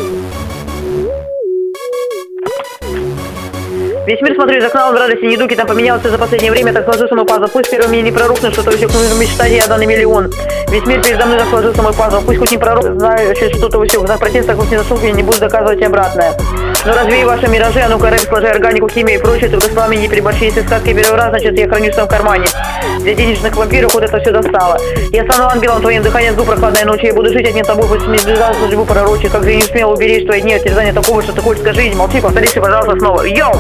Весь мир смотрю из окна, он в радости недуги там поменялся за последнее время, так сложился мой пазл. Пусть первый мне не прорухнет, что-то усек, нужно мечтать, я на миллион. Весь мир передо мной так сложился мой пазл. Пусть хоть не прорухнет, знаю, что-то усек. За протеста хоть не заслуг, я не буду доказывать обратное. Но развей ваши миражи, а ну-ка рэп, сложи органику, химию и прочее, только с вами не переборщи. Если сказки первый раз, значит я храню в своем кармане. Для денежных вампиров вот это все достало. Я стану ангелом твоим, дыхание сгуб прохладной ночи. Я буду жить одним тобой, пусть мне сближаться судьбу пророчи. Как же я не успел уберечь твои дни от терзания такого, что ты хочешь, скажи, не молчи, повторишь, пожалуйста, снова. Йоу!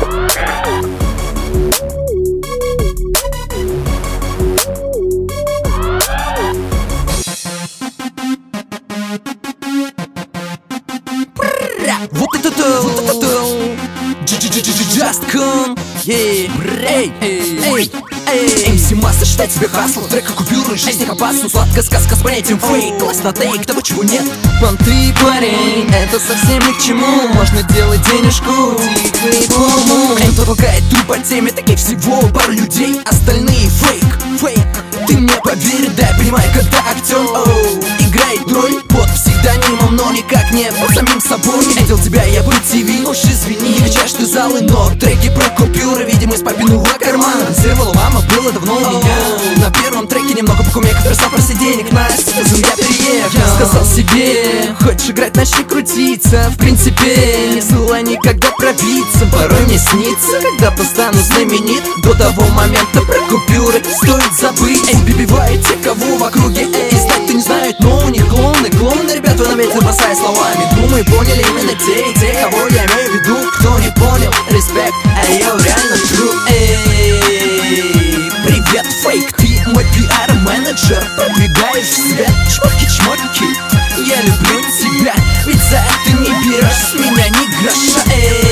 Вот это Just come, эй, MC Master, считай тебе хасло. Трека купюры, жизнь их опасна. Сладкая сказка с понятием фейк. Классно тейк, того чего нет. Понты, парень, это совсем ни к чему. Можно делать денежку тихо и буму. Кто толкает труп по теме, таких всего пару людей. Остальные фейк. Ты мне поверь, дай понимай, когда актер играет роль под псевдонимом, но никак не под самим собой. Видел тебя я по ТВ, уж извини, кричишь ты залы, но треки про купюры, видимо, из папиного кармана. Танцевала мама, было давно у меня. На первом треке немного покумеков, версал просто денег, Настя, я переехал. Сказал себе, хочешь играть, начни крутиться. В принципе, не смыла никогда пробиться. Порой мне снится, когда постану знаменит. До того момента про купюры стоит забыть. Бибивают те, кого в округе, знать-то не знают, но у них клоуны, ребята на ветер бросая словами. Думаю, поняли именно те, кого я имею в виду. Кто не понял, респект, а я реально true. Привет, фейк, ты мой пиар-менеджер. Продвигаешь в свет, чмоки, я люблю тебя, ведь за это не берешь с меня ни гроша.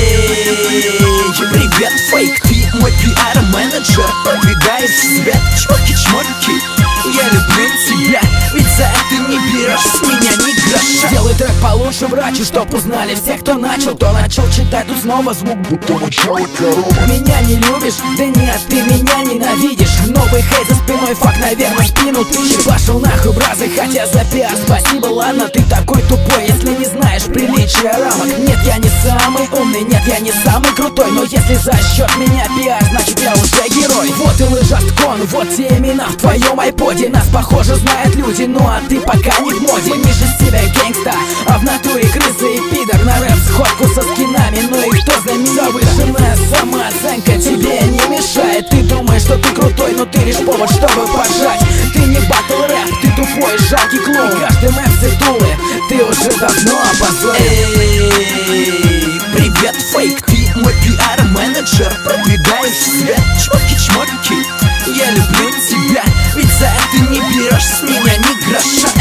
Привет, фейк, ты мой пиар-менеджер. Продвигаешь в свет, чмоки, я люблю тебя, ведь за это не берешь с меня ни гроша. Делай трек получше, врачи, чтоб узнали все, кто начал читать, тут снова звук, будто мычала корова. Меня не любишь? Да нет, ты меня ненавидишь. Новый хейт за спиной, факт, наверное, спину ты пошел нахуй, бразы, хотя за пиар спасибо, ладно, ты такой тупой, если не знаешь приличия рамок. Нет, я не самый умный, нет, я не самый крутой, но если за счет меня пиар, значит я уже герой. Вот и Just.com, вот те имена в твоем айподе. Нас, похоже, знают люди, ну а ты пока не в моде. Ниже себя гангста, а в натуре крысы и пидор. На рэп сходку со скинами, ну и кто за меня? Завышенная самооценка тебе не мешает. Ты думаешь, что ты крутой, но ты лишь повод, чтобы пожать. Ты не батл рэп, ты тупой, жалкий клоун. Каждый MC Тулы, ты уже давно опозорен. Привет, фейк, ты мой пиар-менеджер. Продвигаешь в свет, чмоки, я люблю тебя, ведь за это не берешь с меня ни гроша.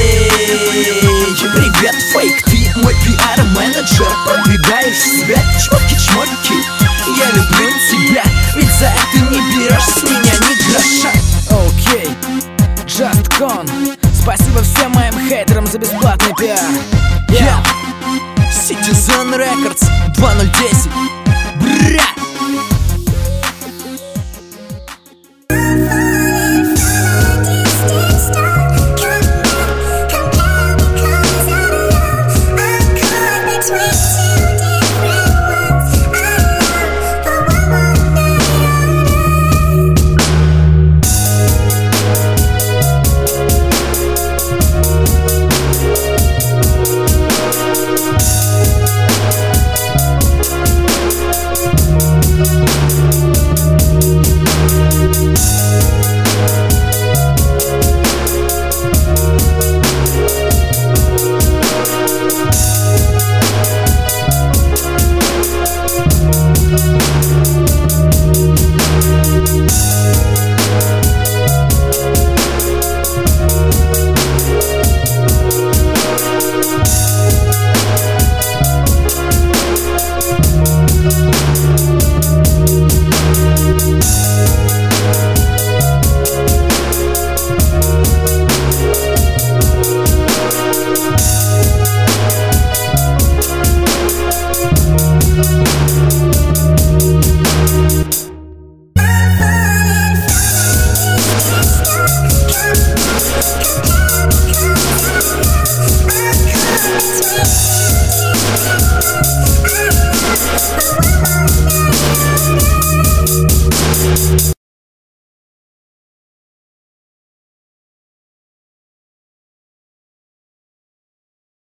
Привет, фейк, ты мой пиар-менеджер. Продвигаешь в свет, чмоки, я люблю тебя, ведь за это не берешь с меня ни гроша. Окей, Just.com, спасибо всем моим хейтерам за бесплатный пиар. Citizen Records 2010. Бра!